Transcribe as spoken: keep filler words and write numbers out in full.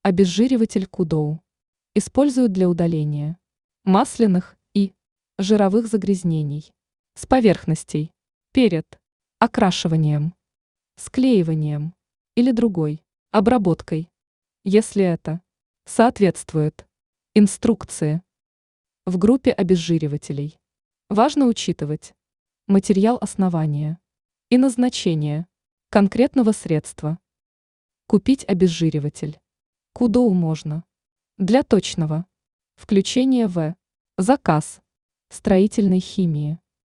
Обезжириватель Кудоу используют для удаления масляных и жировых загрязнений с поверхностей перед окрашиванием, склеиванием или другой обработкой, если это соответствует инструкции. В группе обезжиривателей важно учитывать материал основания и назначение конкретного средства. Купить обезжириватель Кудоу можно для точного включения в заказ строительной химии.